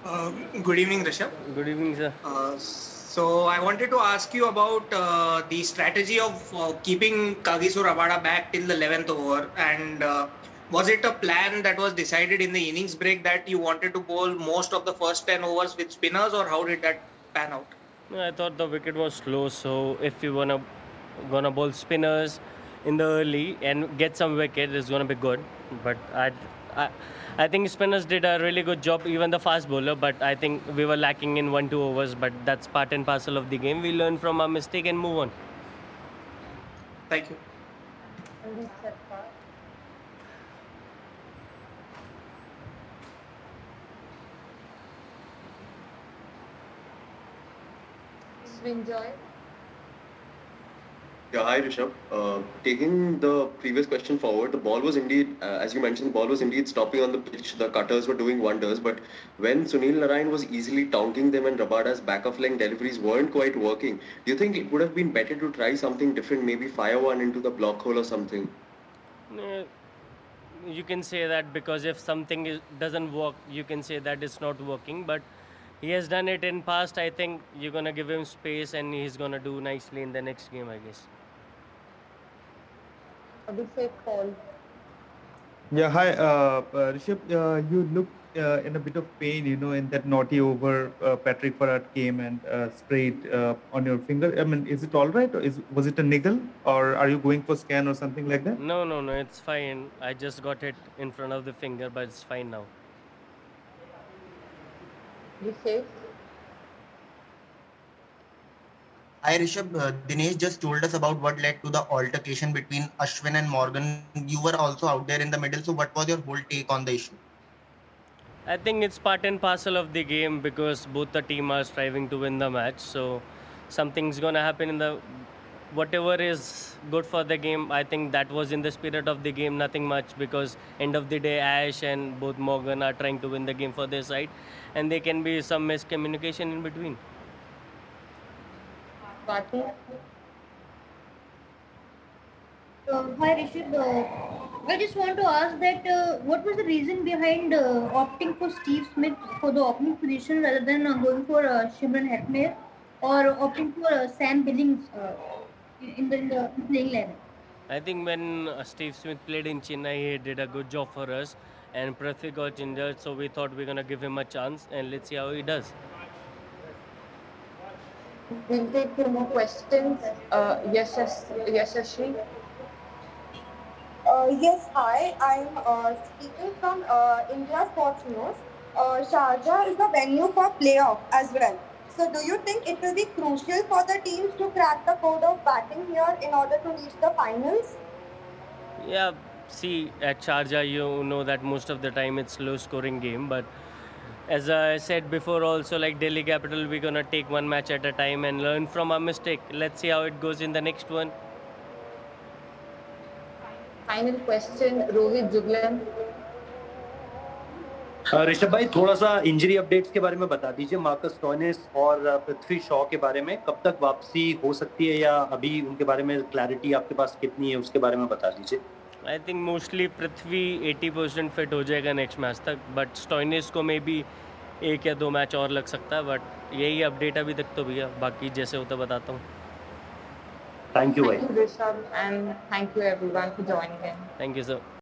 Uh, Good evening, Rishabh. Good evening, sir. So I wanted to ask you about the strategy of keeping Kagiso Rabada back till the 11th over, and was it a plan that was decided in the innings break that you wanted to bowl most of the first 10 overs with spinners, or how did that pan out? No, I thought the wicket was slow, so if you gonna bowl spinners in the early and get some wicket, it's gonna be good. But I, I think spinners did a really good job, even the fast bowler. But I think we were lacking in 1-2 overs. But that's part and parcel of the game. We learn from our mistake and move on. Thank you. Enjoy. Yeah, hi Rishabh. Taking the previous question forward, the ball was indeed, as you mentioned, the ball was indeed stopping on the pitch. The cutters were doing wonders, but when Sunil Narayan was easily tonking them and Rabada's back of leg deliveries weren't quite working, do you think it would have been better to try something different, maybe fire one into the block hole or something? Uh, You can say that because if something doesn't work, you can say that it's not working. But he has done it in past. I think you're gonna give him space, and he's gonna do nicely in the next game, I guess. Abhishek Paul. Yeah, hi, Rishabh. You look in a bit of pain, in that naughty over Patrick Farad came and sprayed on your finger. I mean, is it all right, or was it a niggle, or are you going for scan or something like that? No, no, no, it's fine. I just got it in front of the finger, but it's fine now. Abhishek. Hi Rishabh, Dinesh just told us about what led to the altercation between Ashwin and Morgan. You were also out there in the middle, so what was your whole take on the issue? I think it's part and parcel of the game because both the team are striving to win the match. So something's gonna happen in the whatever is good for the game. I think that was in the spirit of the game. Nothing much because end of the day, Ash and both Morgan are trying to win the game for their side, and there can be some miscommunication in between. Swati. Hi Rishabh, I just want to ask that what was the reason behind opting for Steve Smith for the opening position rather than going for Shimran Hetmyer or opting for Sam Billings in the playing 11? I think when Steve Smith played in Chennai, he did a good job for us, and Prithvi got injured, so we thought we're gonna give him a chance, and let's see how he does. We'll take two more questions. Yashashri. Yes, hi. I'm speaking from India Sports News. Sharjah is a venue for playoff as well. So, do you think it will be crucial for the teams to crack the code of batting here in order to reach the finals? Yeah, see, at Sharjah, you know that most of the time it's low scoring game, but as I said before, also like Delhi Capital, we're gonna take one match at a time and learn from our mistake. Let's see how it goes in the next one. Final question, Rohit Juglan. Rishabh भाई थोड़ा सा injury updates के बारे में बता दीजिए Marcus Stoinis और पृथ्वी शॉ के बारे में कब तक वापसी हो सकती है या अभी उनके बारे में क्लैरिटी आपके पास कितनी है उसके बारे में बता दीजिए I think mostly Prithvi 80% fit हो जाएगा नेक्स्ट मैच तक, बट स्टोइनिस को मे बी 1 या 2 मैच और लग सकता है, बट यही अपडेट अभी तक तो भैया, बाकी जैसे होता बताता हूँ. थैंक यू भाई. Thank you, Rishabh, and thank you everyone for joining in. Thank you sir.